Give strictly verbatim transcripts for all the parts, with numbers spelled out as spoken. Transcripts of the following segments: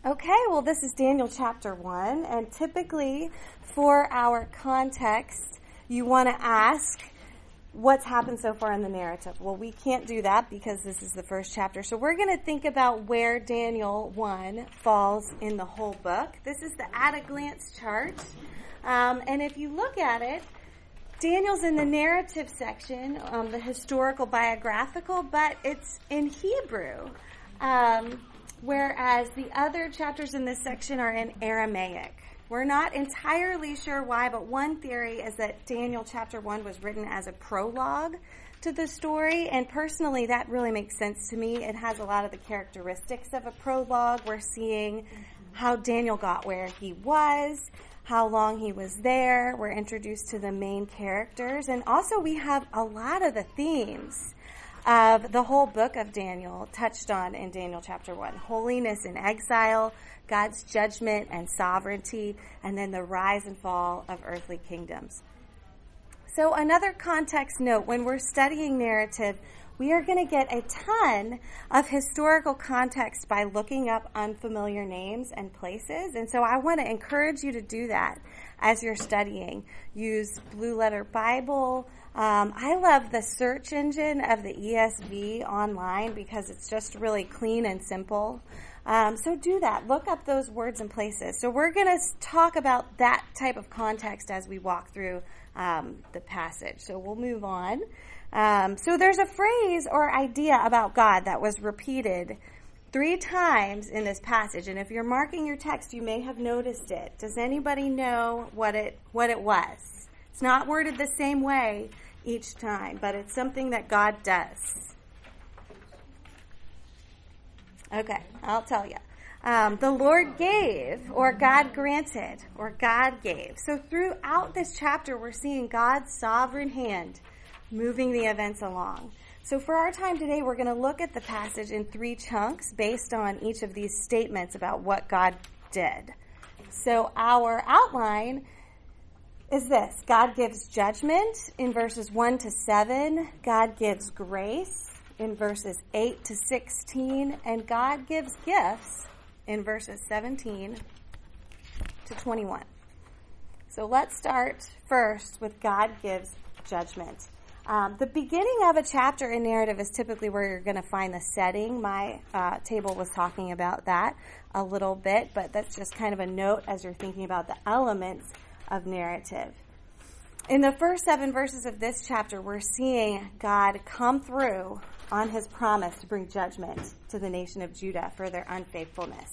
Okay, well, this is Daniel chapter one, and typically for our context, you want to ask what's happened so far in the narrative. Well, we can't do that because this is the first chapter, so we're going to think about where Daniel one falls in the whole book. This is the at-a-glance chart, um, and if you look at it, Daniel's in the narrative section, um, the historical biographical, but it's in Hebrew. Um, Whereas the other chapters in this section are in Aramaic. We're not entirely sure why, but one theory is that Daniel chapter one was written as a prologue to the story, and personally that really makes sense to me. It has a lot of the characteristics of a prologue. We're seeing how Daniel got where he was, how long he was there. We're introduced to the main characters, and also we have a lot of the themes of the whole book of Daniel touched on in Daniel chapter one. Holiness in exile, God's judgment and sovereignty, and then the rise and fall of earthly kingdoms. So another context note, when we're studying narrative, we are going to get a ton of historical context by looking up unfamiliar names and places. And so I want to encourage you to do that as you're studying. Use Blue Letter Bible. Um, I love the search engine of the E S V online because it's just really clean and simple. Um, so do that. Look up those words and places. So we're going to talk about that type of context as we walk through um, the passage. So we'll move on. Um, so there's a phrase or idea about God that was repeated three times in this passage. And if you're marking your text, you may have noticed it. Does anybody know what it what it was? It's not worded the same way each time, but it's something that God does. Okay, I'll tell you. Um, the Lord gave, or God granted, or God gave. So throughout this chapter, we're seeing God's sovereign hand moving the events along. So for our time today, we're going to look at the passage in three chunks based on each of these statements about what God did. So our outline is this. God gives judgment in verses one to seven. God gives grace in verses eight to sixteen. And God gives gifts in verses seventeen to twenty-one. So let's start first with God gives judgment. Um, the beginning of a chapter in narrative is typically where you're going to find the setting. My uh, table was talking about that a little bit, but that's just kind of a note as you're thinking about the elements of narrative. In the first seven verses of this chapter, we're seeing God come through on his promise to bring judgment to the nation of Judah for their unfaithfulness.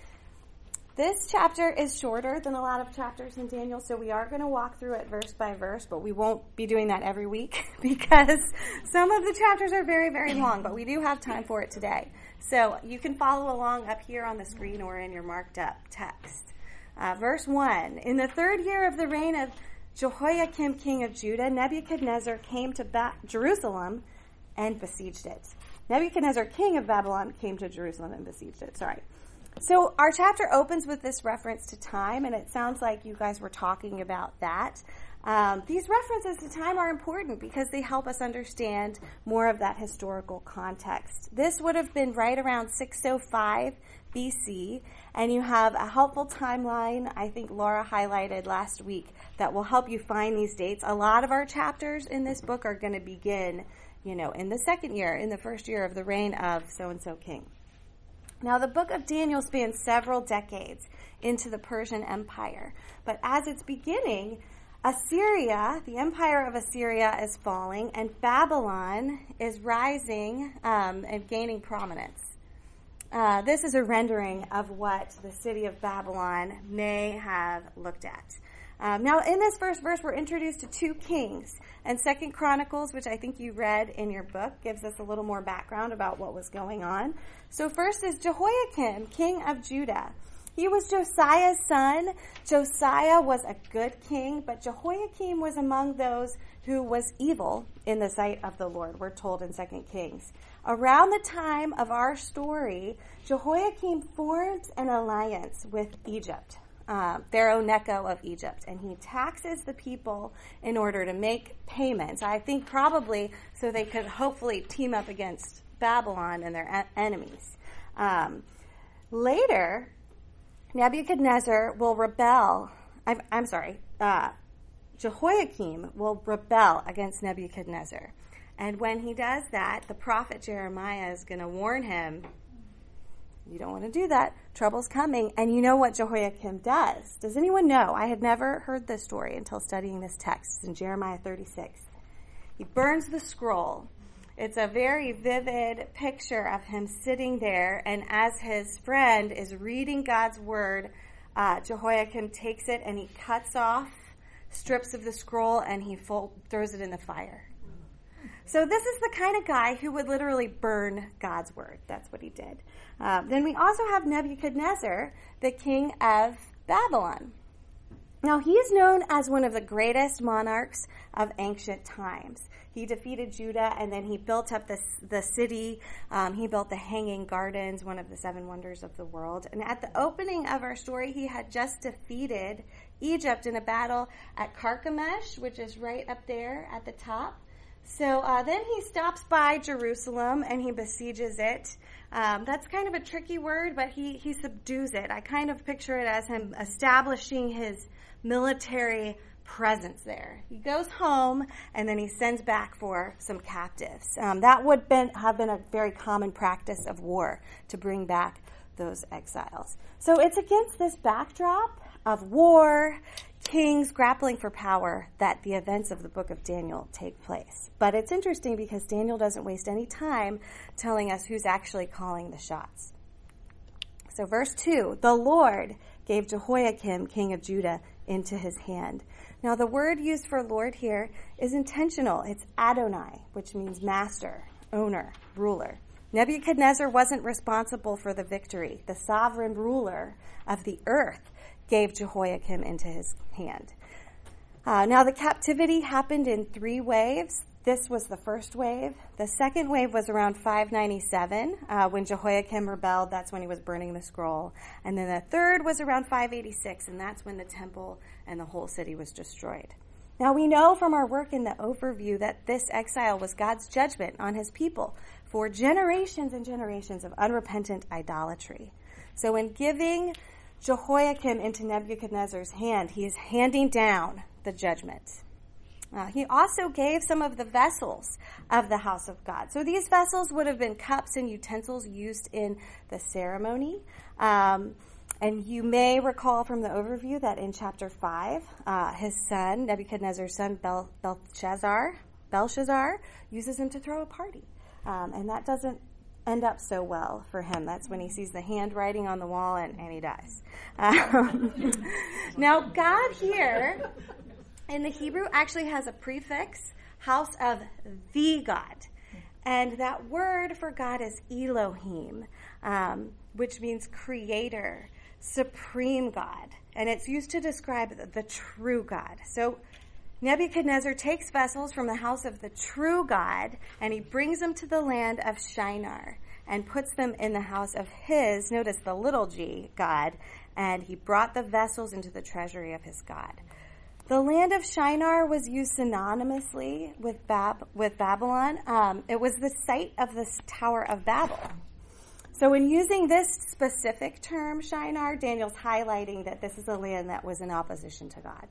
This chapter is shorter than a lot of chapters in Daniel, so we are going to walk through it verse by verse, but we won't be doing that every week because some of the chapters are very, very long, but we do have time for it today. So you can follow along up here on the screen or in your marked up text. Uh, verse one, in the third year of the reign of Jehoiakim, king of Judah, Nebuchadnezzar came to ba- Jerusalem and besieged it. Nebuchadnezzar, king of Babylon, came to Jerusalem and besieged it. Sorry. So our chapter opens with this reference to time, and it sounds like you guys were talking about that. Um, these references to time are important because they help us understand more of that historical context. This would have been right around six oh five B C, and you have a helpful timeline, I think Laura highlighted last week, that will help you find these dates. A lot of our chapters in this book are going to begin, you know, in the second year, in the first year of the reign of so-and-so king. Now, the book of Daniel spans several decades into the Persian Empire, but as it's beginning, Assyria, the empire of Assyria is falling, and Babylon is rising um, and gaining prominence. Uh, this is a rendering of what the city of Babylon may have looked at. Um, now, in this first verse, we're introduced to two kings. And Second Chronicles, which I think you read in your book, gives us a little more background about what was going on. So first is Jehoiakim, king of Judah. He was Josiah's son. Josiah was a good king, but Jehoiakim was among those who was evil in the sight of the Lord, we're told in Second Kings. Around the time of our story, Jehoiakim formed an alliance with Egypt. Uh, Pharaoh Necho of Egypt, and he taxes the people in order to make payments. I think probably so they could hopefully team up against Babylon and their en- enemies. Um, later, Nebuchadnezzar will rebel. I'm, I'm sorry. Uh, Jehoiakim will rebel against Nebuchadnezzar. And when he does that, the prophet Jeremiah is going to warn him, you don't want to do that. Trouble's coming. And you know what Jehoiakim does? Does anyone know? I had never heard this story until studying this text. It's in Jeremiah thirty-six. He burns the scroll. It's a very vivid picture of him sitting there, and as his friend is reading God's word, uh, Jehoiakim takes it and he cuts off strips of the scroll and he fold, throws it in the fire. So this is the kind of guy who would literally burn God's word. That's what he did. Uh, then we also have Nebuchadnezzar, the king of Babylon. Now, he is known as one of the greatest monarchs of ancient times. He defeated Judah, and then he built up the, the city. Um, he built the Hanging Gardens, one of the seven wonders of the world. And at the opening of our story, he had just defeated Egypt in a battle at Carchemish, which is right up there at the top. So uh, then he stops by Jerusalem and he besieges it. Um, that's kind of a tricky word, but he, he subdues it. I kind of picture it as him establishing his military presence there. He goes home and then he sends back for some captives. Um, that would been, have been a very common practice of war, to bring back those exiles. So it's against this backdrop of war, kings grappling for power, that the events of the book of Daniel take place. But it's interesting because Daniel doesn't waste any time telling us who's actually calling the shots. So verse two, the Lord gave Jehoiakim, king of Judah, into his hand. Now the word used for Lord here is intentional. It's Adonai, which means master, owner, ruler. Nebuchadnezzar wasn't responsible for the victory. The sovereign ruler of the earth gave Jehoiakim into his hand. Uh, now the captivity happened in three waves. This was the first wave. The second wave was around five ninety-seven, uh, when Jehoiakim rebelled. That's when he was burning the scroll. And then the third was around five eighty-six, and that's when the temple and the whole city was destroyed. Now we know from our work in the overview that this exile was God's judgment on his people for generations and generations of unrepentant idolatry. So in giving Jehoiakim into Nebuchadnezzar's hand, he is handing down the judgment. Uh, he also gave some of the vessels of the house of God. So these vessels would have been cups and utensils used in the ceremony. Um, and you may recall from the overview that in chapter five, uh, his son, Nebuchadnezzar's son, Bel- Belshazzar, Belshazzar, uses him to throw a party. Um, and that doesn't end up so well for him. That's when he sees the handwriting on the wall and, and he dies. Um, now, God here in the Hebrew actually has a prefix, house of the God. And that word for God is Elohim, um, which means creator, supreme God. And it's used to describe the, the true God. So Nebuchadnezzar takes vessels from the house of the true God and he brings them to the land of Shinar and puts them in the house of his, notice the little g, God, and he brought the vessels into the treasury of his God. The land of Shinar was used synonymously with Bab- with Babylon. Um, it was the site of the Tower of Babel. So in using this specific term, Shinar, Daniel's highlighting that this is a land that was in opposition to God.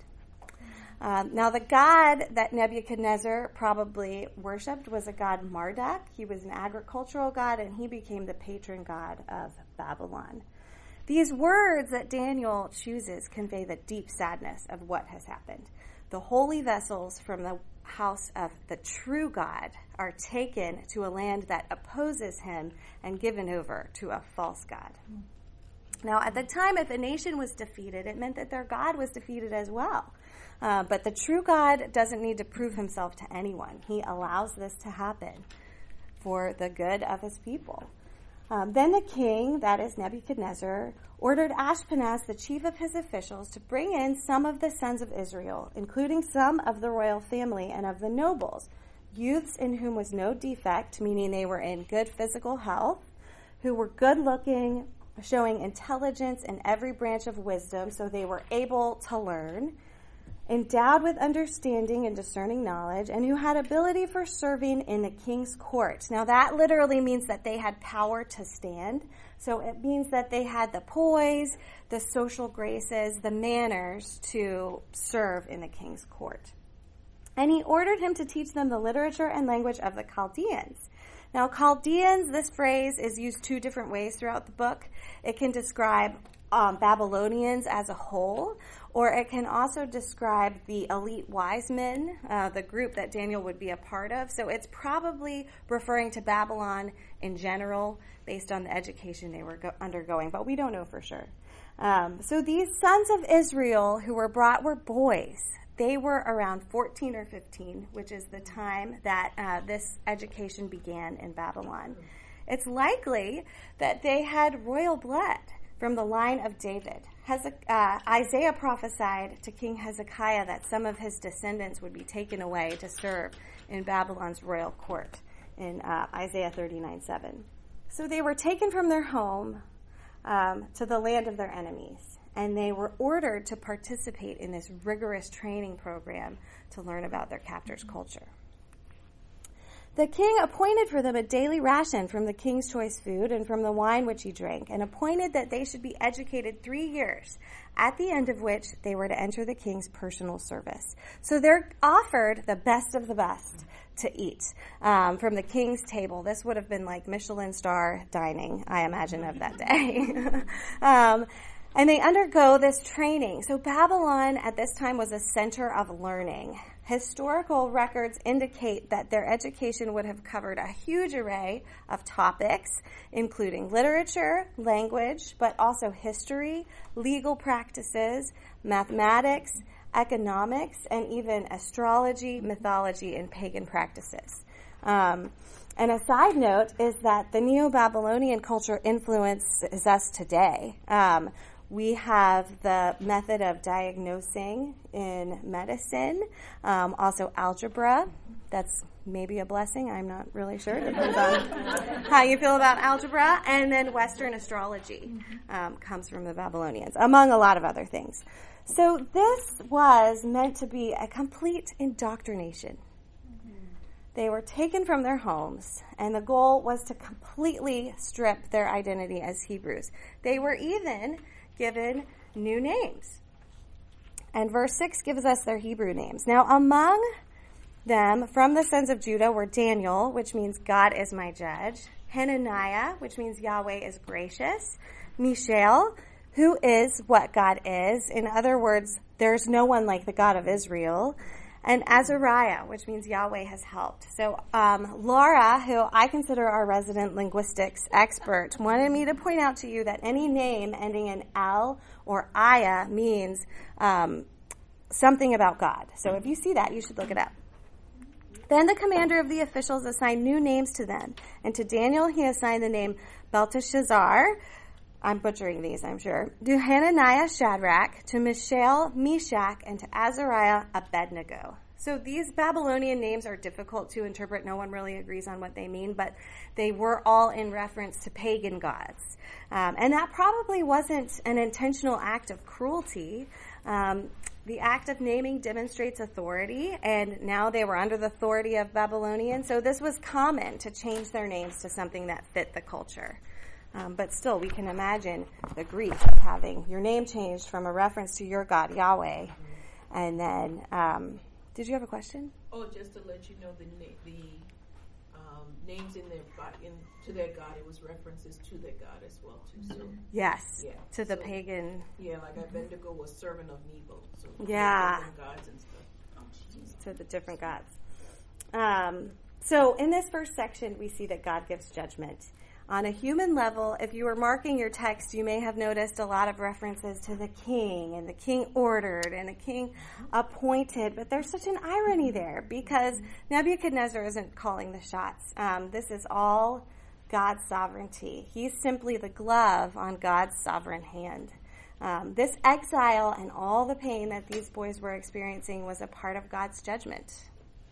Um, now, the god that Nebuchadnezzar probably worshipped was a god Marduk. He was an agricultural god, and he became the patron god of Babylon. These words that Daniel chooses convey the deep sadness of what has happened. The holy vessels from the house of the true God are taken to a land that opposes him and given over to a false god. Now, at the time, if a nation was defeated, it meant that their God was defeated as well. Uh, but the true God doesn't need to prove himself to anyone. He allows this to happen for the good of his people. Um, then the king, that is Nebuchadnezzar, ordered Ashpenaz, the chief of his officials, to bring in some of the sons of Israel, including some of the royal family and of the nobles, youths in whom was no defect, meaning they were in good physical health, who were good-looking, showing intelligence in every branch of wisdom, so they were able to learn, endowed with understanding and discerning knowledge, and who had ability for serving in the king's court. Now that literally means that they had power to stand. So it means that they had the poise, the social graces, the manners to serve in the king's court. And he ordered him to teach them the literature and language of the Chaldeans. Now, Chaldeans, this phrase is used two different ways throughout the book. It can describe um, Babylonians as a whole, or it can also describe the elite wise men, uh, the group that Daniel would be a part of. So it's probably referring to Babylon in general based on the education they were go- undergoing, but we don't know for sure. Um, so these sons of Israel who were brought were boys. They were around fourteen or fifteen, which is the time that uh, this education began in Babylon. It's likely that they had royal blood from the line of David. Hezek- uh, Isaiah prophesied to King Hezekiah that some of his descendants would be taken away to serve in Babylon's royal court in uh, Isaiah thirty-nine seven. So they were taken from their home um, to the land of their enemies, and they were ordered to participate in this rigorous training program to learn about their captor's culture. The king appointed for them a daily ration from the king's choice food and from the wine which he drank, and appointed that they should be educated three years, at the end of which they were to enter the king's personal service. So they're offered the best of the best to eat um, from the king's table. This would have been like Michelin star dining, I imagine, of that day. um, and they undergo this training. So Babylon at this time was a center of learning. Historical records indicate that their education would have covered a huge array of topics, including literature, language, but also history, legal practices, mathematics, economics, and even astrology, mythology, and pagan practices. Um, and a side note is that the Neo-Babylonian culture influences us today. Um, We have the method of diagnosing in medicine, um, also algebra. That's maybe a blessing. I'm not really sure. Depends on how you feel about algebra. And then Western astrology um, comes from the Babylonians, among a lot of other things. So this was meant to be a complete indoctrination. They were taken from their homes, and the goal was to completely strip their identity as Hebrews. They were even given new names. And verse six gives us their Hebrew names. Now, among them, from the sons of Judah, were Daniel, which means God is my judge, Hananiah, which means Yahweh is gracious, Mishael, who is what God is. In other words, there's no one like the God of Israel. And Azariah, which means Yahweh has helped. So um, Laura, who I consider our resident linguistics expert, wanted me to point out to you that any name ending in L or Aya means um, something about God. So if you see that, you should look it up. Then the commander of the officials assigned new names to them. And to Daniel, he assigned the name Belteshazzar. I'm butchering these, I'm sure. To Hananiah, Shadrach. To Mishael, Meshach. And to Azariah, Abednego. So these Babylonian names are difficult to interpret. No one really agrees on what they mean, but they were all in reference to pagan gods. Um, and that probably wasn't an intentional act of cruelty. Um, the act of naming demonstrates authority, and now they were under the authority of Babylonians. So this was common to change their names to something that fit the culture. Um, but still, we can imagine the grief of having your name changed from a reference to your God, Yahweh. And then, um, did you have a question? Oh, just to let you know, the the um, names in their in to their God, it was references to their God as well too. So yes, yeah, to the so, pagan. Yeah, like Abednego was servant of Nebo. So yeah, different gods and stuff. Oh, to the different gods. Um, so in this first section, we see that God gives judgment. On a human level, if you were marking your text, you may have noticed a lot of references to the king, and the king ordered, and the king appointed. But there's such an irony there, because Nebuchadnezzar isn't calling the shots. Um, this is all God's sovereignty. He's simply the glove on God's sovereign hand. Um, this exile and all the pain that these boys were experiencing was a part of God's judgment.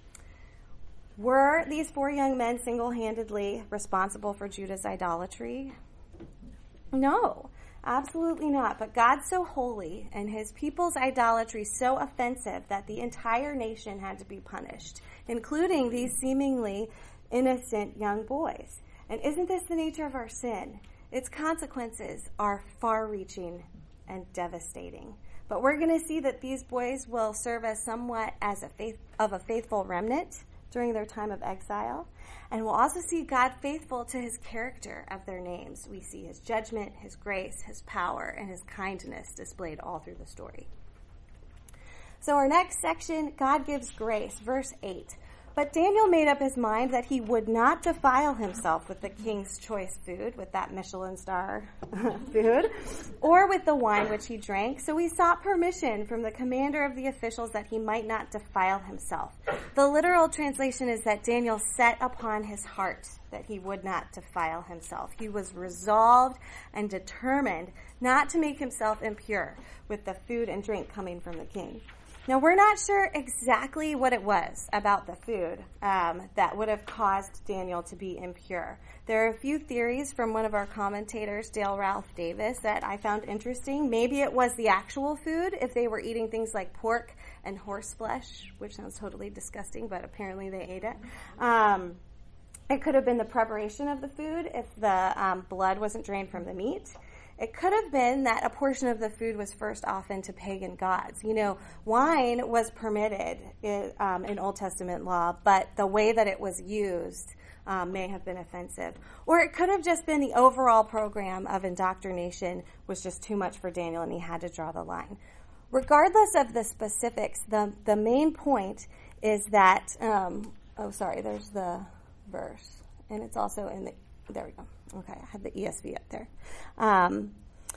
Were these four young men single-handedly responsible for Judah's idolatry? No. Absolutely not. But God's so holy and his people's idolatry so offensive that the entire nation had to be punished, including these seemingly innocent young boys. And isn't this the nature of our sin? Its consequences are far-reaching and devastating. But we're going to see that these boys will serve as somewhat as a faith of a faithful remnant during their time of exile. And we'll also see God faithful to his character of their names. We see his judgment, his grace, his power, and his kindness displayed all through the story. So our next section, God gives grace, verse eight. But Daniel made up his mind that he would not defile himself with the king's choice food, with that Michelin star food, or with the wine which he drank. So he sought permission from the commander of the officials that he might not defile himself. The literal translation is that Daniel set upon his heart that he would not defile himself. He was resolved and determined not to make himself impure with the food and drink coming from the king. Now, we're not sure exactly what it was about the food um, that would have caused Daniel to be impure. There are a few theories from one of our commentators, Dale Ralph Davis, that I found interesting. Maybe it was the actual food, if they were eating things like pork and horse flesh, which sounds totally disgusting, but apparently they ate it. Um, it could have been the preparation of the food if the um, blood wasn't drained from the meat. It could have been that a portion of the food was first offered to pagan gods. You know, wine was permitted in, um, in Old Testament law, but the way that it was used um, may have been offensive. Or it could have just been the overall program of indoctrination was just too much for Daniel and he had to draw the line. Regardless of the specifics, the, the main point is that, um, oh, sorry, there's the verse. And it's also in the, there we go. Okay, I had the E S V up there. Um,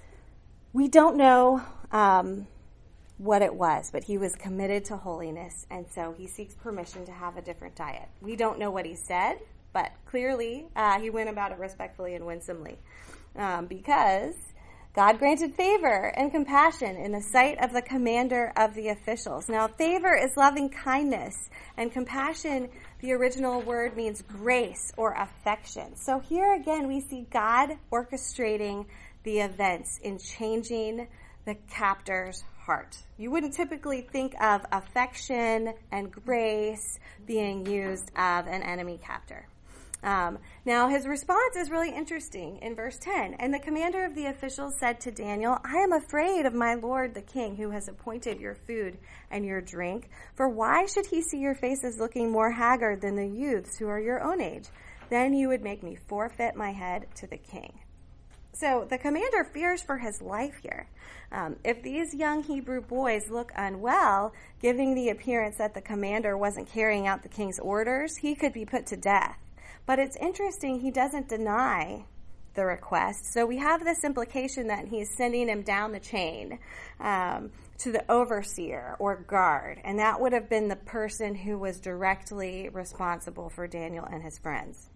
we don't know um, what it was, but he was committed to holiness, and so he seeks permission to have a different diet. We don't know what he said, but clearly uh, he went about it respectfully and winsomely um, because God granted favor and compassion in the sight of the commander of the officials. Now, favor is loving kindness, and compassion, the original word, means grace or affection. So here again, we see God orchestrating the events in changing the captor's heart. You wouldn't typically think of affection and grace being used of an enemy captor. Um, now, his response is really interesting in verse ten. And the commander of the officials said to Daniel, I am afraid of my lord the king, who has appointed your food and your drink. For why should he see your faces looking more haggard than the youths who are your own age? Then you would make me forfeit my head to the king. So the commander fears for his life here. Um, if these young Hebrew boys look unwell, giving the appearance that the commander wasn't carrying out the king's orders, he could be put to death. But it's interesting, he doesn't deny the request. So we have this implication that he's sending him down the chain um, to the overseer or guard. And that would have been the person who was directly responsible for Daniel and his friends.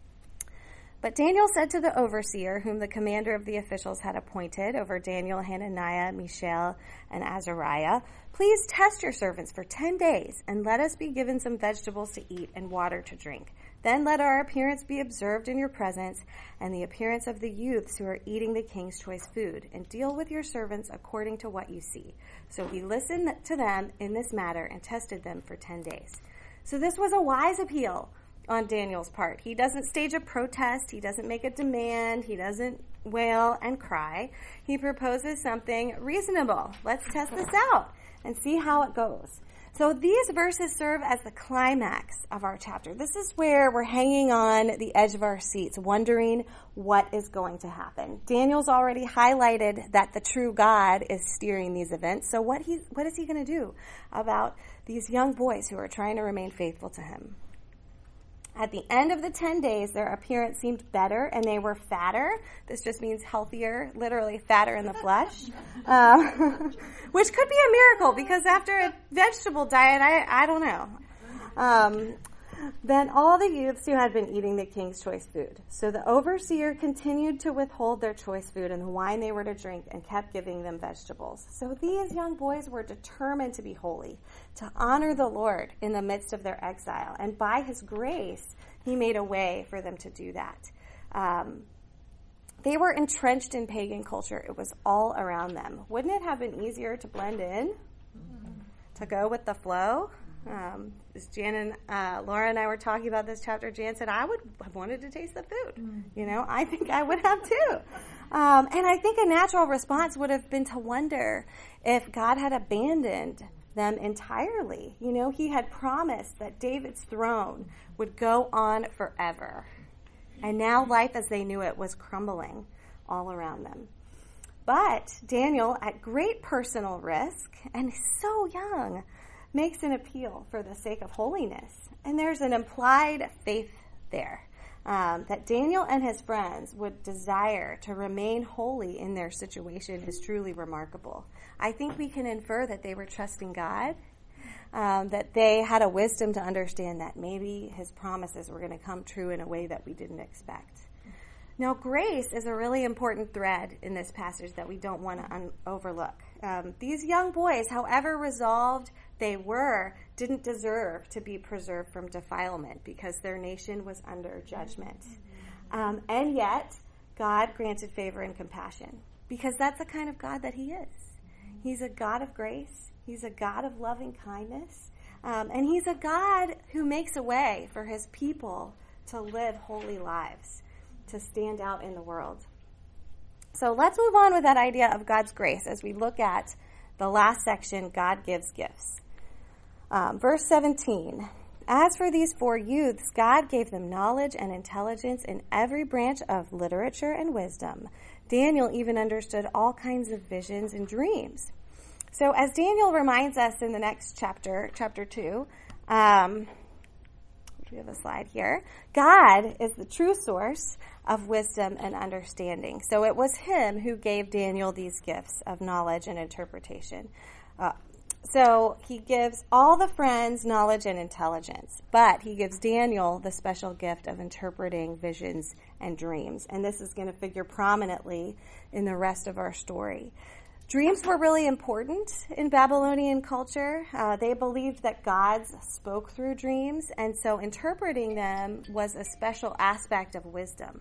But Daniel said to the overseer, whom the commander of the officials had appointed over Daniel, Hananiah, Mishael, and Azariah, please test your servants for ten days, and let us be given some vegetables to eat and water to drink. Then let our appearance be observed in your presence, and the appearance of the youths who are eating the king's choice food, and deal with your servants according to what you see. So he listened to them in this matter and tested them for ten days. So this was a wise appeal on Daniel's part. He doesn't stage a protest. He doesn't make a demand. He doesn't wail and cry. He proposes something reasonable. Let's test this out and see how it goes. So these verses serve as the climax of our chapter. This is where we're hanging on the edge of our seats, wondering what is going to happen. Daniel's already highlighted that the true God is steering these events. So what he, what is he going to do about these young boys who are trying to remain faithful to him? At the end of the ten days, their appearance seemed better and they were fatter. This just means healthier, literally fatter in the flesh, um, which could be a miracle because after a vegetable diet, I, I don't know. Um, then all the youths who had been eating the king's choice food. So the overseer continued to withhold their choice food and the wine they were to drink and kept giving them vegetables. So these young boys were determined to be holy, to honor the Lord in the midst of their exile. And by his grace, he made a way for them to do that. Um, they were entrenched in pagan culture. It was all around them. Wouldn't it have been easier to blend in, mm-hmm. to go with the flow? Um, as Jan and uh, Laura and I were talking about this chapter, Jan said, I would have wanted to taste the food. Mm-hmm. You know, I think I would have too. Um, and I think a natural response would have been to wonder if God had abandoned them entirely. You know, he had promised that David's throne would go on forever. And now life as they knew it was crumbling all around them. But Daniel, at great personal risk, and so young, makes an appeal for the sake of holiness. And there's an implied faith there, um, that Daniel and his friends would desire to remain holy in their situation is truly remarkable. I think we can infer that they were trusting God, um, that they had a wisdom to understand that maybe his promises were going to come true in a way that we didn't expect. Now, grace is a really important thread in this passage that we don't want to un- overlook. Um, these young boys, however resolved they were, didn't deserve to be preserved from defilement because their nation was under judgment. Um, and yet, God granted favor and compassion because that's the kind of God that he is. He's a God of grace. He's a God of loving kindness. Um, and he's a God who makes a way for his people to live holy lives, to stand out in the world. So let's move on with that idea of God's grace as we look at the last section, God gives gifts. Um, verse seventeen, as for these four youths, God gave them knowledge and intelligence in every branch of literature and wisdom. Daniel even understood all kinds of visions and dreams. So as Daniel reminds us in the next chapter, chapter two, um, we have a slide here, God is the true source of wisdom and understanding. So it was him who gave Daniel these gifts of knowledge and interpretation. Uh, so he gives all the friends knowledge and intelligence, but he gives Daniel the special gift of interpreting visions and dreams. And this is going to figure prominently in the rest of our story. Dreams were really important in Babylonian culture. Uh, they believed that gods spoke through dreams, and so interpreting them was a special aspect of wisdom.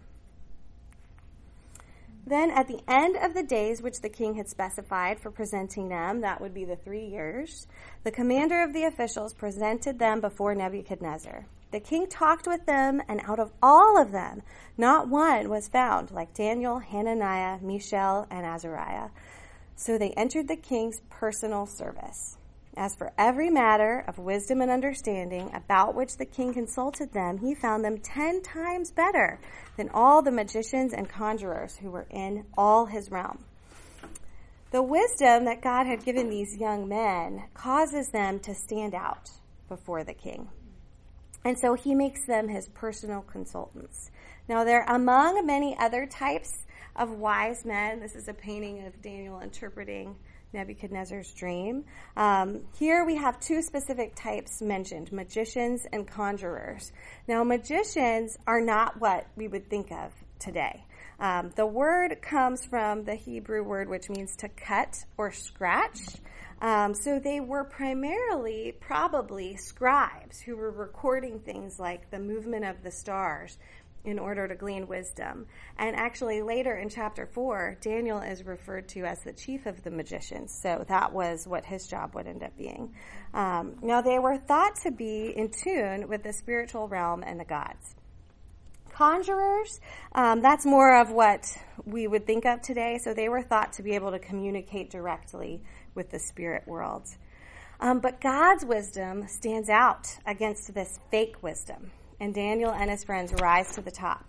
Then at the end of the days which the king had specified for presenting them, that would be the three years, the commander of the officials presented them before Nebuchadnezzar. The king talked with them, and out of all of them, not one was found like Daniel, Hananiah, Mishael, and Azariah. So they entered the king's personal service. As for every matter of wisdom and understanding about which the king consulted them, he found them ten times better than all the magicians and conjurers who were in all his realm. The wisdom that God had given these young men causes them to stand out before the king. And so he makes them his personal consultants. Now, they're among many other types of wise men. This is a painting of Daniel interpreting Nebuchadnezzar's dream. Um, here we have two specific types mentioned, magicians and conjurers. Now, magicians are not what we would think of today. Um, the word comes from the Hebrew word which means to cut or scratch. Um, so they were primarily probably scribes who were recording things like the movement of the stars in order to glean wisdom. And actually later in chapter four, Daniel is referred to as the chief of the magicians. So that was what his job would end up being. Um, now they were thought to be in tune with the spiritual realm and the gods. Conjurers, um, that's more of what we would think of today. So they were thought to be able to communicate directly with the spirit world. Um, but God's wisdom stands out against this fake wisdom. And Daniel and his friends rise to the top.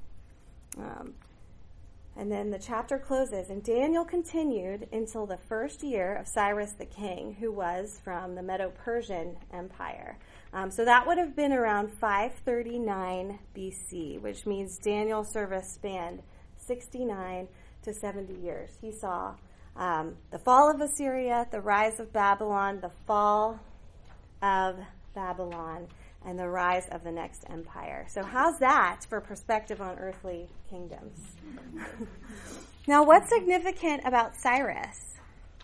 Um, and then the chapter closes. And Daniel continued until the first year of Cyrus the king, who was from the Medo-Persian Empire. Um, so that would have been around five thirty-nine B C, which means Daniel's service spanned sixty-nine to seventy years. He saw um, the fall of Assyria, the rise of Babylon, the fall of Babylon, and the rise of the next empire. So how's that for perspective on earthly kingdoms? Now, what's significant about Cyrus?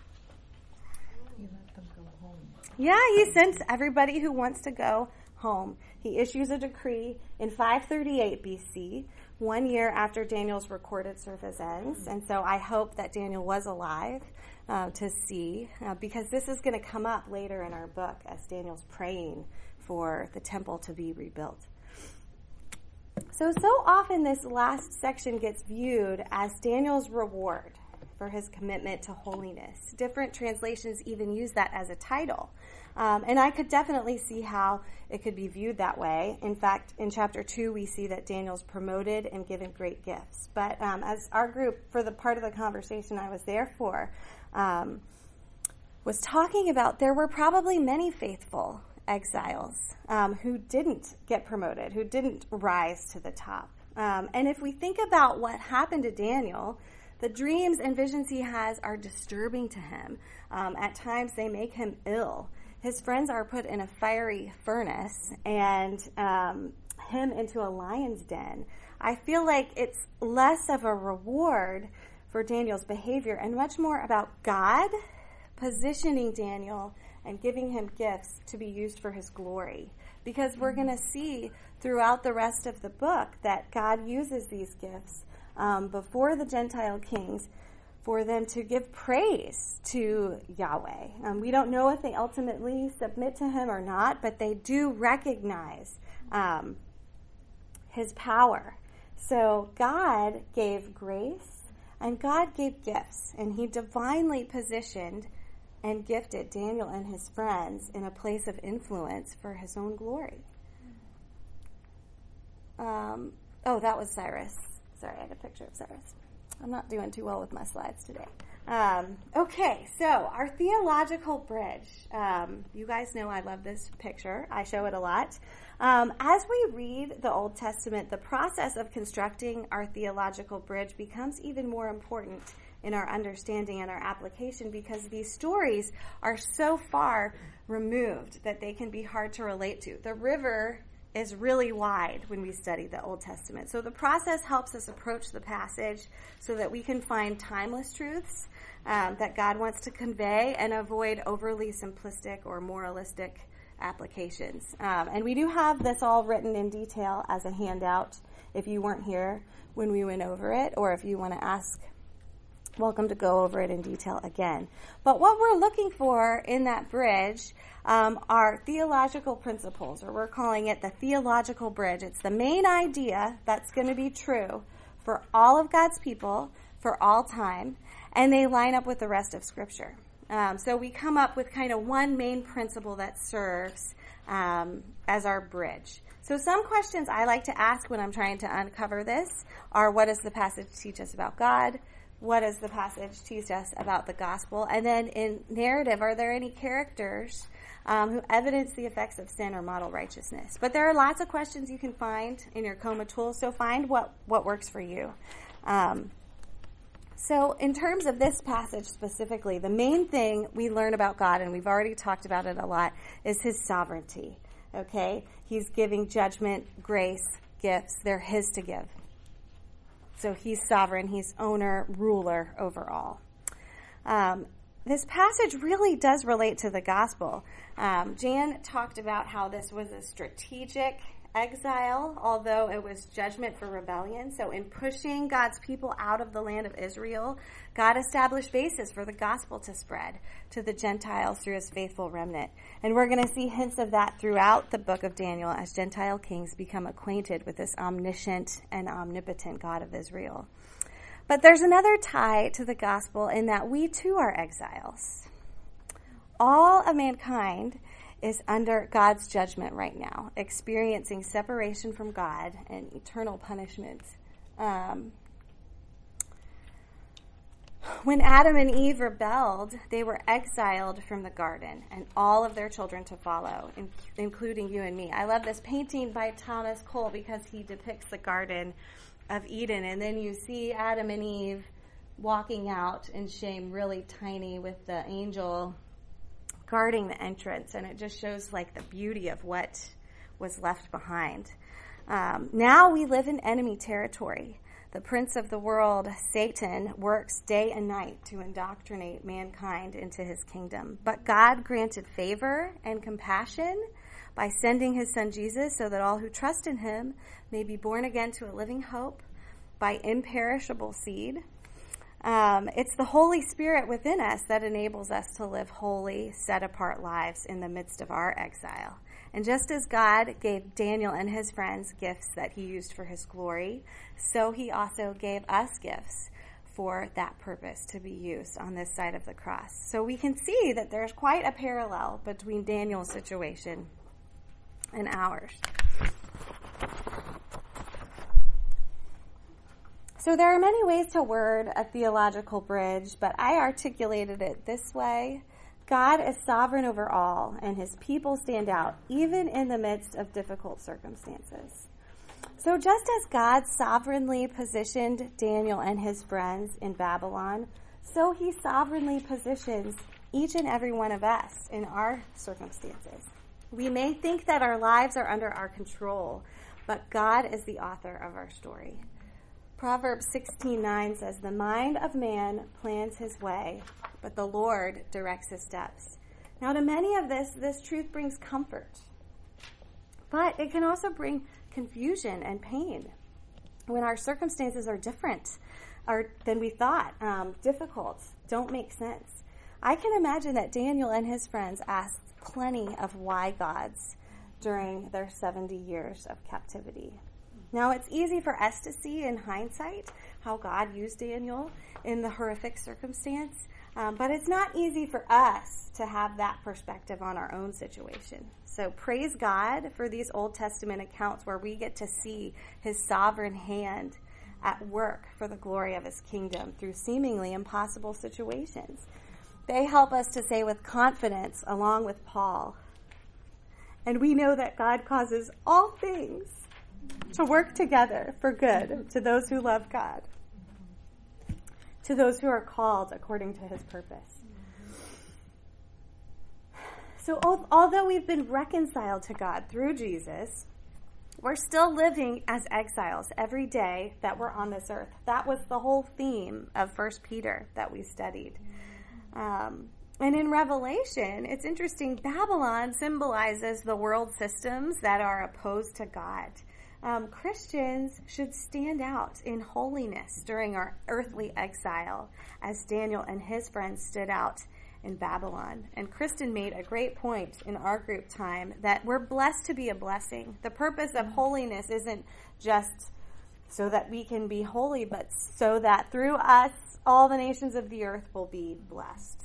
He let them go home. Yeah, he sends everybody who wants to go home. He issues a decree in five thirty-eight B C, one year after Daniel's recorded service ends. And so I hope that Daniel was alive uh, to see, uh, because this is going to come up later in our book as Daniel's praying for the temple to be rebuilt. So, so often this last section gets viewed as Daniel's reward for his commitment to holiness. Different translations even use that as a title. Um, and I could definitely see how it could be viewed that way. In fact, in chapter two, we see that Daniel's promoted and given great gifts. But um, as our group, for the part of the conversation I was there for, um, was talking about, there were probably many faithful exiles um, who didn't get promoted, who didn't rise to the top. Um, and if we think about what happened to Daniel, the dreams and visions he has are disturbing to him. Um, at times, they make him ill. His friends are put in a fiery furnace and um, him into a lion's den. I feel like it's less of a reward for Daniel's behavior and much more about God positioning Daniel and giving him gifts to be used for his glory. Because we're going to see throughout the rest of the book that God uses these gifts um, before the Gentile kings for them to give praise to Yahweh. Um, we don't know if they ultimately submit to him or not, but they do recognize um, his power. So God gave grace and God gave gifts, and he divinely positioned and gifted Daniel and his friends in a place of influence for his own glory. Um, oh, that was Cyrus. Sorry, I had a picture of Cyrus. I'm not doing too well with my slides today. Um, okay, so our theological bridge. Um, you guys know I love this picture. I show it a lot. Um, as we read the Old Testament, the process of constructing our theological bridge becomes even more important in our understanding and our application, because these stories are so far removed that they can be hard to relate to. The river is really wide when we study the Old Testament. So the process helps us approach the passage so that we can find timeless truths um, that God wants to convey and avoid overly simplistic or moralistic applications. Um, and we do have this all written in detail as a handout if you weren't here when we went over it, or if you want to ask, welcome to go over it in detail again. But what we're looking for in that bridge um, are theological principles, or we're calling it the theological bridge. It's the main idea that's going to be true for all of God's people for all time, and they line up with the rest of Scripture. Um, so we come up with kind of one main principle that serves um, as our bridge. So some questions I like to ask when I'm trying to uncover this are, what does the passage teach us about God? What does the passage teach us about the gospel? And then in narrative, are there any characters um, who evidence the effects of sin or model righteousness? But there are lots of questions you can find in your Coma tool, so find what, what works for you. Um, so in terms of this passage specifically, the main thing we learn about God, and we've already talked about it a lot, is his sovereignty. Okay? He's giving judgment, grace, gifts. They're his to give. So he's sovereign, he's owner, ruler over all. Um, this passage really does relate to the gospel. Um, Jan talked about how this was a strategic exile, although it was judgment for rebellion. So in pushing God's people out of the land of Israel, God established bases for the gospel to spread to the Gentiles through his faithful remnant. And we're going to see hints of that throughout the book of Daniel as Gentile kings become acquainted with this omniscient and omnipotent God of Israel. But there's another tie to the gospel in that we too are exiles. All of mankind is under God's judgment right now, experiencing separation from God and eternal punishment. Um, when Adam and Eve rebelled, they were exiled from the garden, and all of their children to follow, in, including you and me. I love this painting by Thomas Cole because he depicts the Garden of Eden, and then you see Adam and Eve walking out in shame, really tiny, with the angel guarding the entrance, and it just shows like the beauty of what was left behind. Um, now we live in enemy territory. The prince of the world, Satan, works day and night to indoctrinate mankind into his kingdom. But God granted favor and compassion by sending his son Jesus so that all who trust in him may be born again to a living hope by imperishable seed. Um, it's the Holy Spirit within us that enables us to live holy, set-apart lives in the midst of our exile. And just as God gave Daniel and his friends gifts that he used for his glory, so he also gave us gifts for that purpose to be used on this side of the cross. So we can see that there's quite a parallel between Daniel's situation and ours. So there are many ways to word a theological bridge, but I articulated it this way. God is sovereign over all, and his people stand out, even in the midst of difficult circumstances. So just as God sovereignly positioned Daniel and his friends in Babylon, so he sovereignly positions each and every one of us in our circumstances. We may think that our lives are under our control, but God is the author of our story. Proverbs sixteen nine says, "The mind of man plans his way, but the Lord directs his steps." Now, to many of this, this truth brings comfort. But it can also bring confusion and pain when our circumstances are different or than we thought, um, difficult, don't make sense. I can imagine that Daniel and his friends asked plenty of why gods during their seventy years of captivity. Now, it's easy for us to see in hindsight how God used Daniel in the horrific circumstance, um, but it's not easy for us to have that perspective on our own situation. So praise God for these Old Testament accounts where we get to see his sovereign hand at work for the glory of his kingdom through seemingly impossible situations. They help us to say with confidence, along with Paul, "And we know that God causes all things to work together for good to those who love God, to those who are called according to his purpose." So although we've been reconciled to God through Jesus, we're still living as exiles every day that we're on this earth. That was the whole theme of First Peter that we studied. Um, and in Revelation, it's interesting, Babylon symbolizes the world systems that are opposed to God. Um, Christians should stand out in holiness during our earthly exile, as Daniel and his friends stood out in Babylon. And Kristen made a great point in our group time that we're blessed to be a blessing. The purpose of holiness isn't just so that we can be holy, but so that through us, all the nations of the earth will be blessed.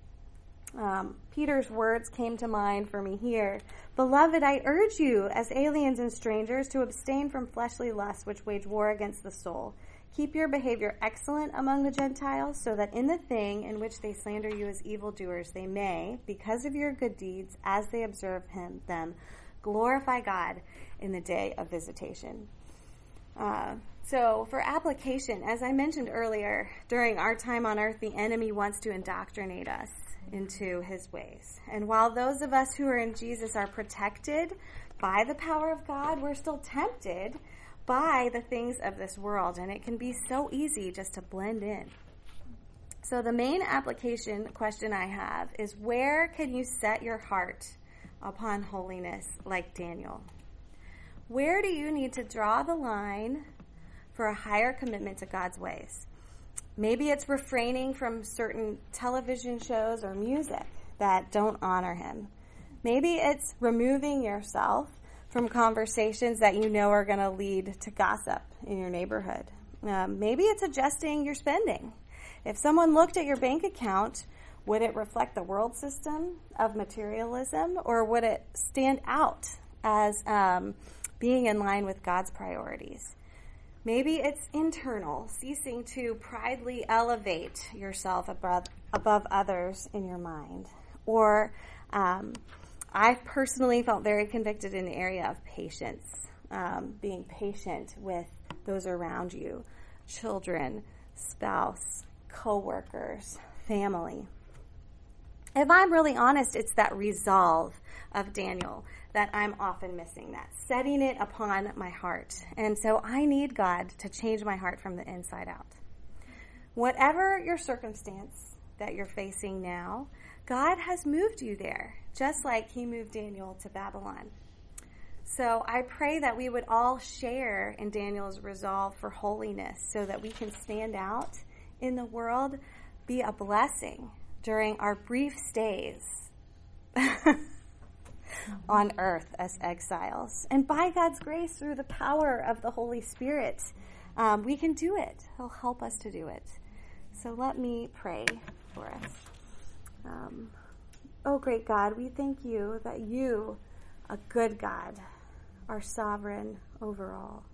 Um, Peter's words came to mind for me here. "Beloved, I urge you, as aliens and strangers, to abstain from fleshly lusts which wage war against the soul. Keep your behavior excellent among the Gentiles, so that in the thing in which they slander you as evildoers, they may, because of your good deeds, as they observe him, them, glorify God in the day of visitation." Uh, so for application, as I mentioned earlier, during our time on earth, the enemy wants to indoctrinate us into his ways. And while those of us who are in Jesus are protected by the power of God, we're still tempted by the things of this world, and it can be so easy just to blend in. So the main application question I have is, where can you set your heart upon holiness like Daniel? Where do you need to draw the line for a higher commitment to God's ways? Maybe it's refraining from certain television shows or music that don't honor him. Maybe it's removing yourself from conversations that you know are going to lead to gossip in your neighborhood. Um, maybe it's adjusting your spending. If someone looked at your bank account, would it reflect the world system of materialism, or would it stand out as um, being in line with God's priorities? Maybe it's internal, ceasing to pridely elevate yourself above, above others in your mind. Or um, I personally felt very convicted in the area of patience, um, being patient with those around you, children, spouse, co-workers, family. If I'm really honest, it's that resolve of Daniel that I'm often missing, that setting it upon my heart. And so I need God to change my heart from the inside out. Whatever your circumstance that you're facing now, God has moved you there, just like he moved Daniel to Babylon. So I pray that we would all share in Daniel's resolve for holiness so that we can stand out in the world, be a blessing during our brief stays on earth as exiles. And by God's grace, through the power of the Holy Spirit, um, we can do it. He'll help us to do it. So let me pray for us. Um, oh, great God, we thank you that you, a good God, are sovereign over all.